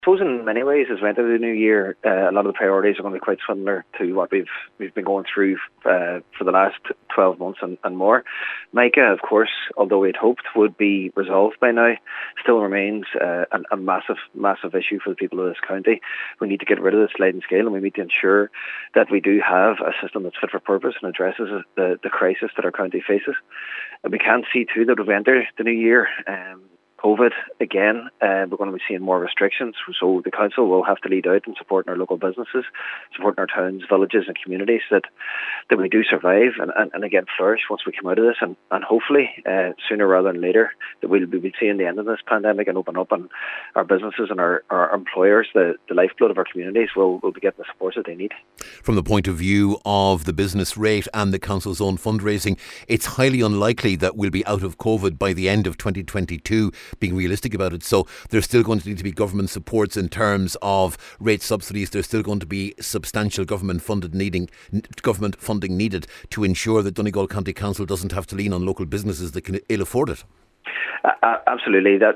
suppose in many ways, as we enter the new year, a lot of the priorities are going to be quite similar to what we've been going through for the last 12 months and more. Micah, of course, although we'd hoped would be resolved by now, still remains a massive issue for the people of this county. We need to get rid of the sliding scale, and we need to ensure that we do have a system that's fit for purpose and addresses the crisis that our county faces. And we can see too that we've entered the new year. COVID again, we're going to be seeing more restrictions, so the council will have to lead out in supporting our local businesses, supporting our towns, villages and communities that we do survive and again flourish once we come out of this, and hopefully sooner rather than later that we'll be seeing the end of this pandemic and open up, and our businesses and our employers, the lifeblood of our communities, will be getting the support that they need. From the point of view of the business rate and the council's own fundraising, it's highly unlikely that we'll be out of COVID by the end of 2022, being realistic about it. So there's still going to need to be government supports in terms of rate subsidies. There's still going to be substantial government funding needed to ensure that Donegal County Council doesn't have to lean on local businesses that can ill afford it. Absolutely. That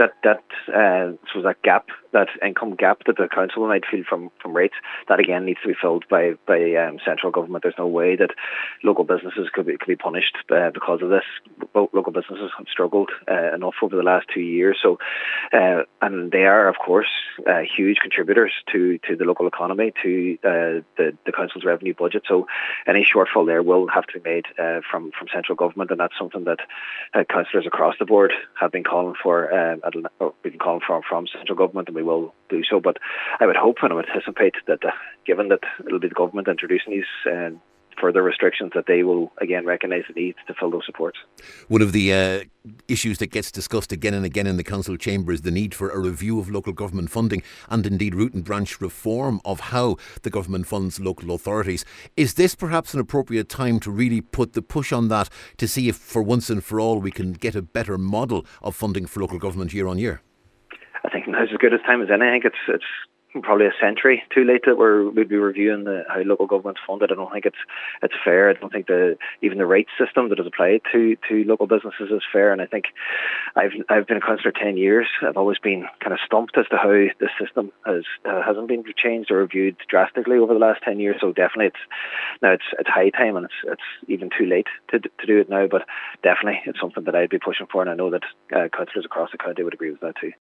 gap, that income gap that the council might feel from rates, that again needs to be filled by central government. There's no way that local businesses could be punished because of this. Local businesses have struggled enough over the last 2 years. So, and they are, of course, huge contributors to the local economy, to the council's revenue budget. So, any shortfall there will have to be made from central government, and that's something that councillors across the board have been calling for. We've been calling from central government, and we will do so. But I would hope and I would anticipate that, given that it'll be the government introducing these further restrictions, that they will again recognise the need to fill those supports. One of the issues that gets discussed again and again in the council chamber is the need for a review of local government funding, and indeed root and branch reform of how the government funds local authorities. Is this perhaps an appropriate time to really put the push on that, to see if for once and for all we can get a better model of funding for local government year on year? I think now's as good a time as any. I think it's probably a century too late that we'd be reviewing how local government's funded. I don't think it's fair. I don't think even the rates system that is applied to local businesses is fair. And I think I've been a councillor 10 years. I've always been kind of stumped as to how the system hasn't been changed or reviewed drastically over the last 10 years. So definitely it's high time, and it's even too late to do it now. But definitely it's something that I'd be pushing for, and I know that councillors across the county would agree with that too.